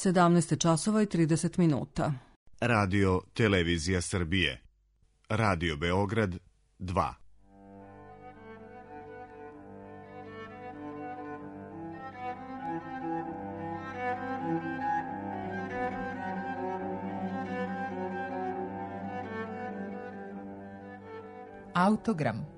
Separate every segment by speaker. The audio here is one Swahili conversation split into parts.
Speaker 1: 17 časova i 30 minuta.
Speaker 2: Radio Televizija Srbije. Radio Beograd 2.
Speaker 3: Autogram.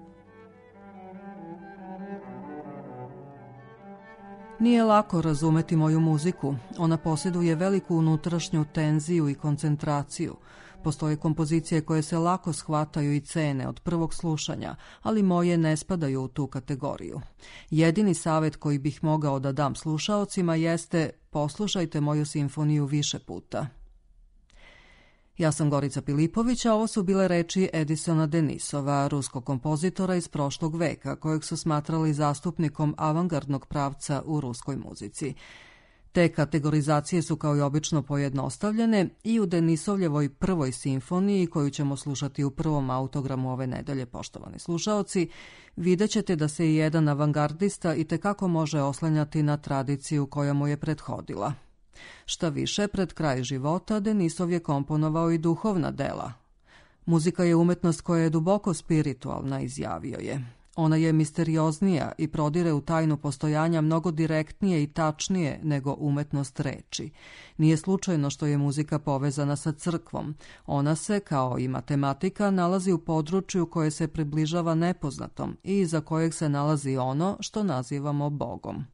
Speaker 1: Nije lako razumeti moju muziku. Ona posjeduje veliku unutrašnju tenziju i koncentraciju. Postoje kompozicije koje se lako shvataju i cene od prvog slušanja, ali moje ne spadaju u tu kategoriju. Jedini savjet koji bih mogao da dam slušaocima jeste: poslušajte moju simfoniju više puta. Ja sam Gorica Pilipović, a ovo su bile reči Edisona Denisova, ruskog kompozitora iz prošlog veka, kojeg su smatrali zastupnikom avangardnog pravca u ruskoj muzici. Te kategorizacije su kao i obično pojednostavljene i u Denisovljevoj prvoj simfoniji, koju ćemo slušati u prvom autogramu ove nedelje, poštovani slušaoci, vidjet ćete da se i jedan avangardista itekako može oslanjati na tradiciju koja mu je prethodila. Šta više, pred kraj života Denisov je komponovao i duhovna dela. Muzika je umetnost koja je duboko spiritualna, izjavio je. Ona je misterioznija i prodire u tajnu postojanja mnogo direktnije i tačnije nego umetnost reči. Nije slučajno što je muzika povezana sa crkvom. Ona se, kao i matematika, nalazi u području koje se približava nepoznatom i iza kojeg se nalazi ono što nazivamo Bogom.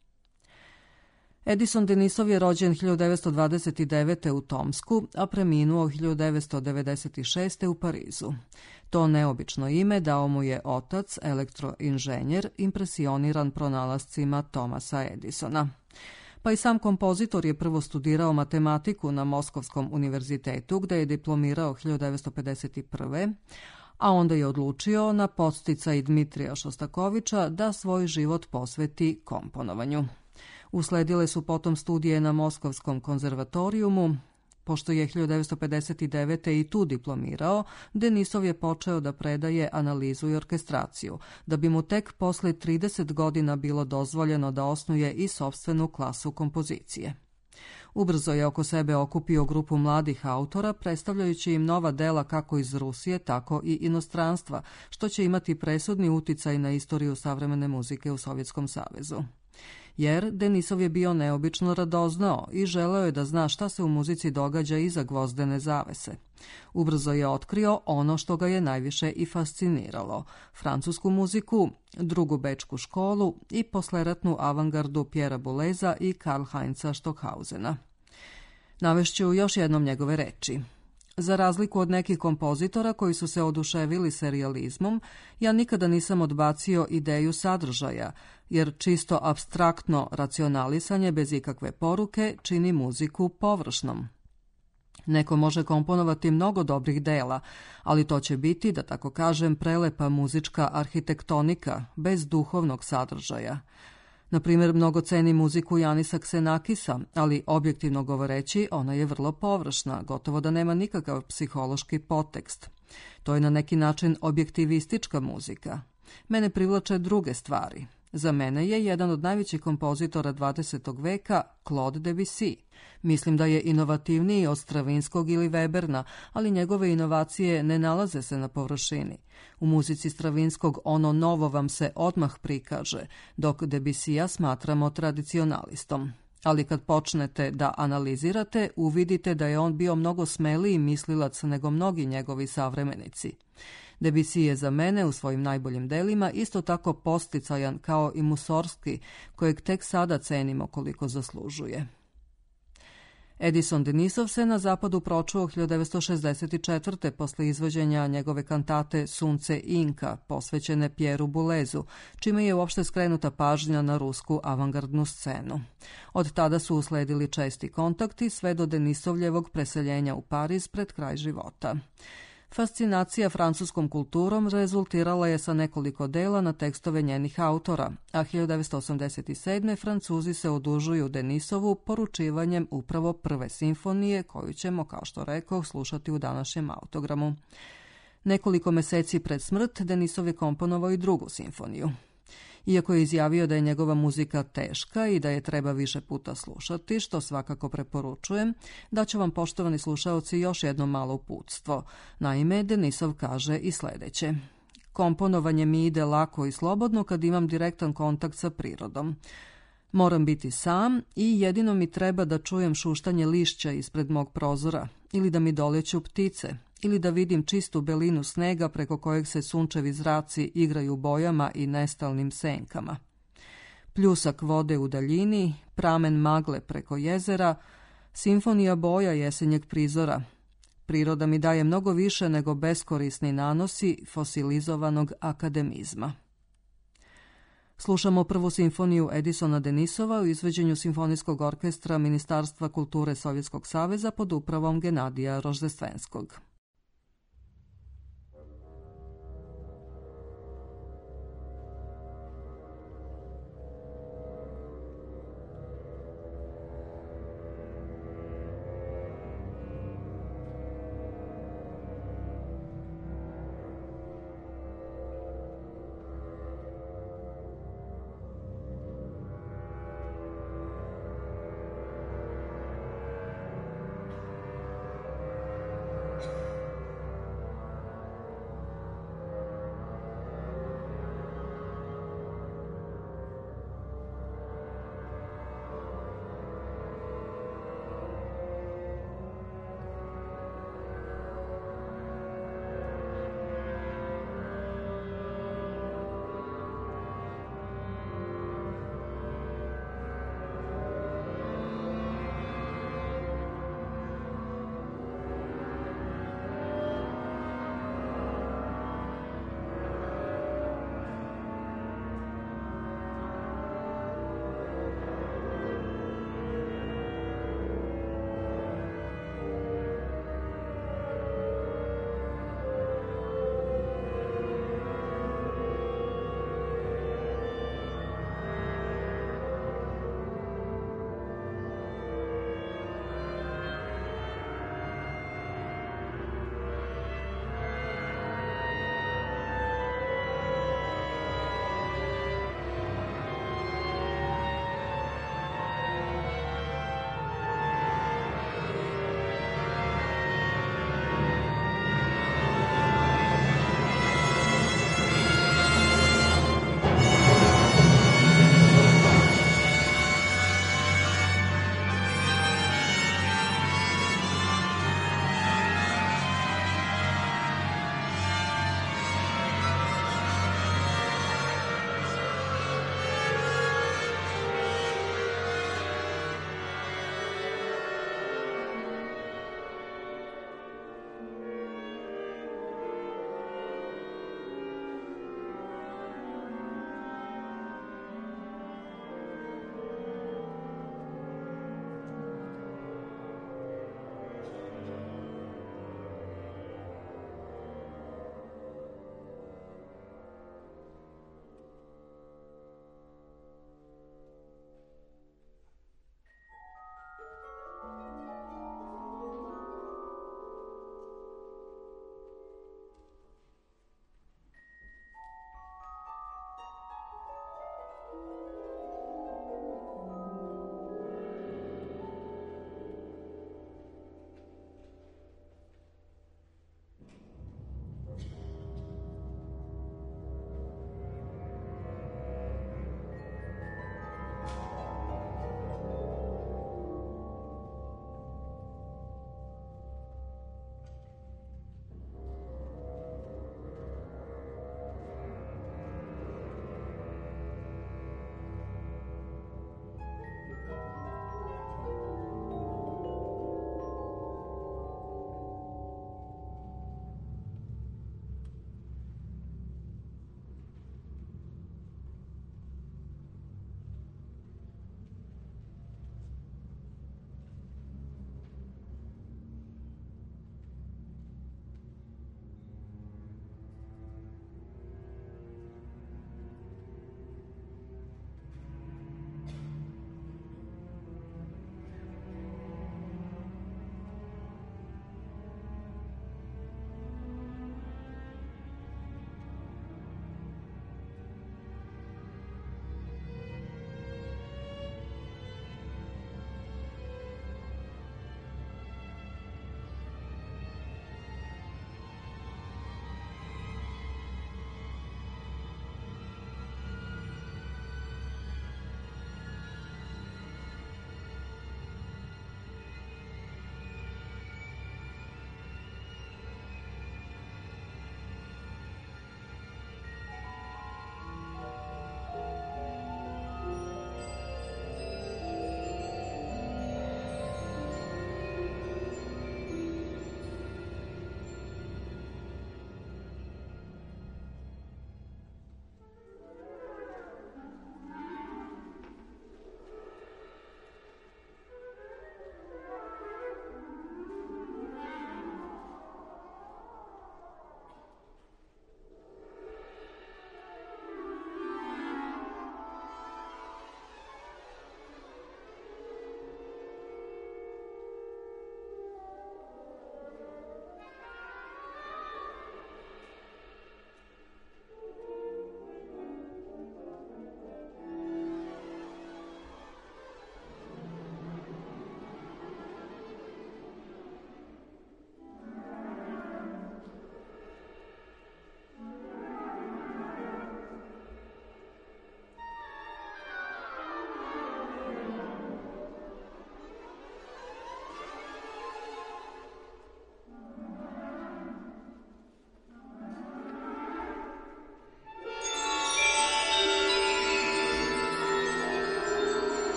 Speaker 1: Edison Denisov je rođen 1929. u Tomsku, a preminuo 1996. u Parizu. To neobično ime dao mu je otac, elektroinženjer, impresioniran pronalascima Thomasa Edisona. Pa i sam kompozitor je prvo studirao matematiku na Moskovskom univerzitetu, gde je diplomirao 1951. a onda je odlučio na podsticaj Dmitrija Šostakoviča da svoj život posveti komponovanju. Usledile su potom studije na Moskovskom konzervatorijumu. Pošto je 1959. i tu diplomirao, Denisov je počeo da predaje analizu i orkestraciju, da bi mu tek posle 30 godina bilo dozvoljeno da osnuje i sopstvenu klasu kompozicije. Ubrzo je oko sebe okupio grupu mladih autora, predstavljajući im nova dela kako iz Rusije, tako i inostranstva, što će imati presudni uticaj na istoriju savremene muzike u Sovjetskom savezu. Jer Denisov je bio neobično radoznao i želeo je da zna šta se u muzici događa iza gvozdene zavese. Ubrzo je otkrio ono što ga je najviše i fasciniralo: francusku muziku, drugu bečku školu i posleratnu avangardu Pierrea Bouleza i Karl Heinza Stockhausena. Navešću još jednom njegove reči. Za razliku od nekih kompozitora koji su se oduševili serijalizmom, ja nikada nisam odbacio ideju sadržaja, jer čisto apstraktno racionalisanje bez ikakve poruke čini muziku površnom. Neko može komponovati mnogo dobrih dela, ali to će biti, da tako kažem, prelepa muzička arhitektonika bez duhovnog sadržaja. Na primjer, mnogo ceni muziku Janisa Ksenakisa, ali objektivno govoreći ona je vrlo površna, gotovo da nema nikakav psihološki podtekst. To je na neki način objektivistička muzika. Mene privlače druge stvari. Za mene je jedan od najvećih kompozitora 20. veka Claude Debussy. Mislim da je inovativniji od Stravinskog ili Weberna, ali njegove inovacije ne nalaze se na površini. U muzici Stravinskog ono novo vam se odmah prikaže, dok Debussya smatramo tradicionalistom. Ali kad počnete da analizirate, uvidite da je on bio mnogo smeliji mislilac nego mnogi njegovi savremenici. Debussy je za mene u svojim najboljim delima isto tako posticajan kao i Mussorgsky, kojeg tek sada cenimo koliko zaslužuje. Edison Denisov se na zapadu pročuo 1964. posle izvođenja njegove kantate Sunce Inka, posvećene Pierreu Boulezu, čime je uopšte skrenuta pažnja na rusku avangardnu scenu. Od tada su usledili česti kontakti sve do Denisovljevog preseljenja u Pariz pred kraj života. Fascinacija francuskom kulturom rezultirala je sa nekoliko dela na tekstove njenih autora, a 1987. Francuzi se odužuju Denisovu poručivanjem upravo prve simfonije, koju ćemo, kao što rekoh, slušati u današnjem autogramu. Nekoliko meseci pred smrt Denisov je komponovao i drugu simfoniju. Iako je izjavio da je njegova muzika teška i da je treba više puta slušati, što svakako preporučujem, daću vam, poštovani slušaoci, još jedno malo uputstvo. Naime, Denisov kaže i sljedeće. Komponovanje mi ide lako i slobodno kad imam direktan kontakt sa prirodom. Moram biti sam i jedino mi treba da čujem šuštanje lišća ispred mog prozora, ili da mi doleću ptice, ili da vidim čistu belinu snega preko kojeg se sunčevi zraci igraju bojama i nestalnim senkama. Pljusak vode u daljini, pramen magle preko jezera, simfonija boja jesenjeg prizora. Priroda mi daje mnogo više nego beskorisni nanosi fosilizovanog akademizma. Slušamo prvu simfoniju Edisona Denisova u izvođenju Simfonijskog orkestra Ministarstva kulture Sovjetskog saveza pod upravom Genadija Roždestvenskog.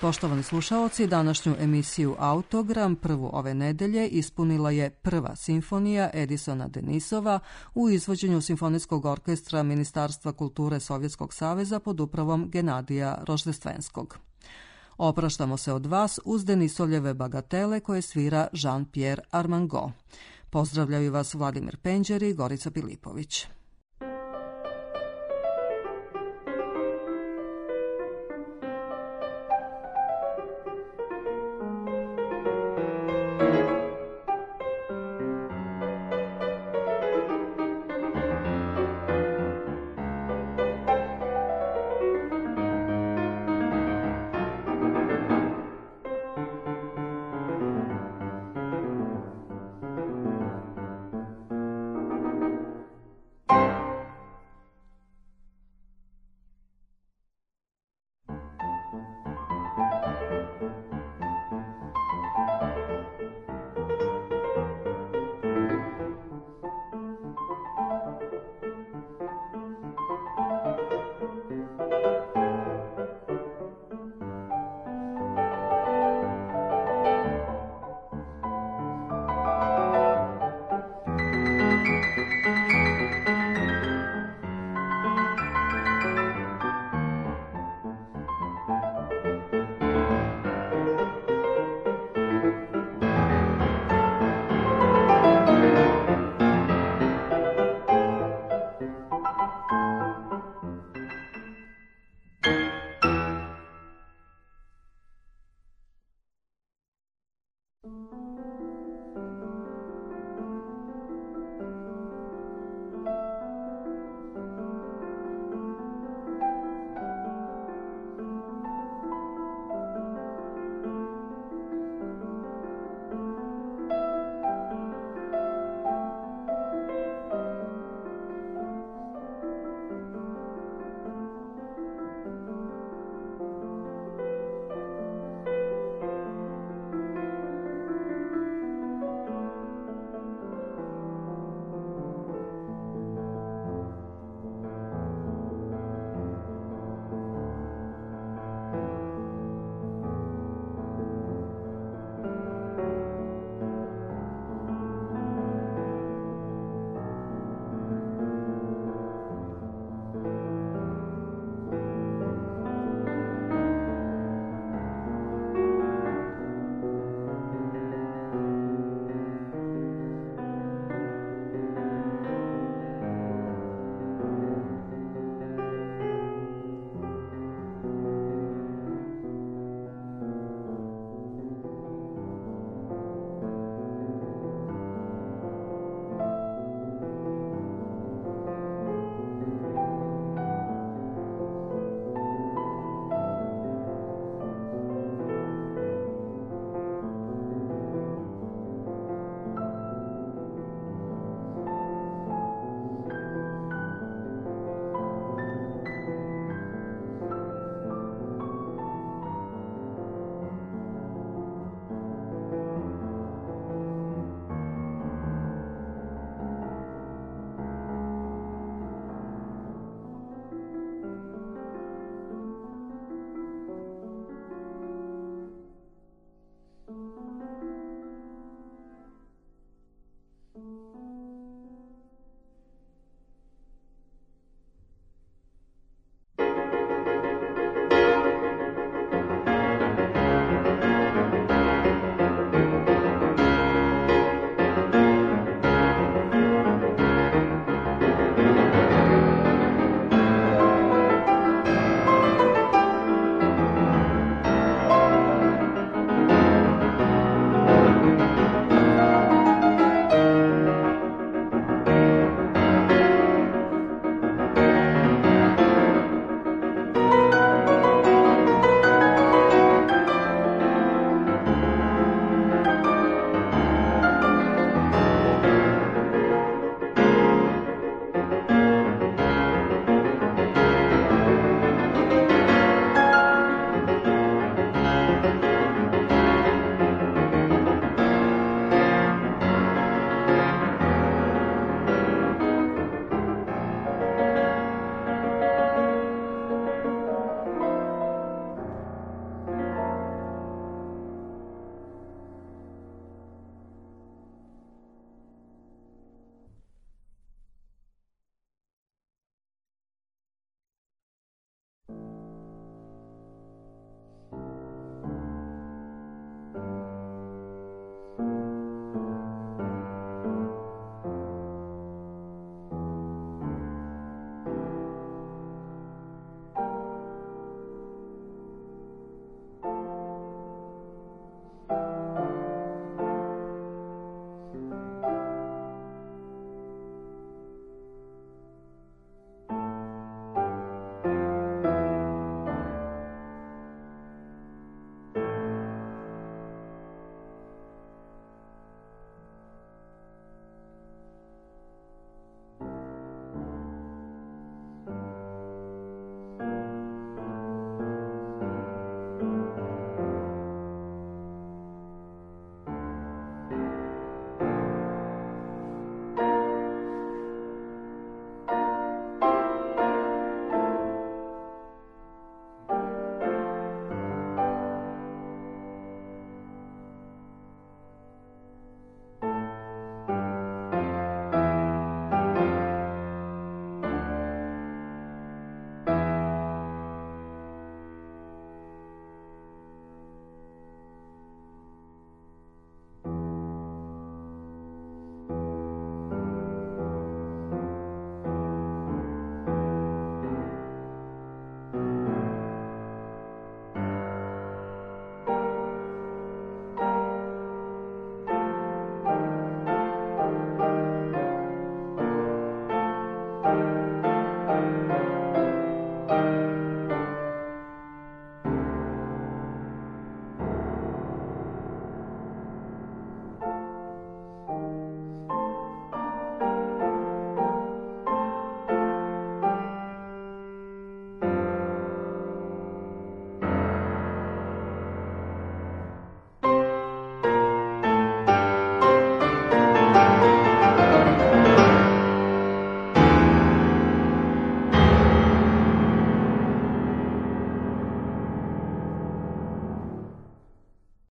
Speaker 1: Poštovani slušaoci, današnju emisiju Autogram, prvu ove nedelje, ispunila je prva simfonija Edisona Denisova u izvođenju Simfonijskog orkestra Ministarstva kulture Sovjetskog saveza pod upravom Genadija Roždestvenskog. Opraštamo se od vas uz Denisovljeve bagatele koje svira Jean-Pierre Armango. Pozdravljaju vas Vladimir Penđer i Gorica Pilipović.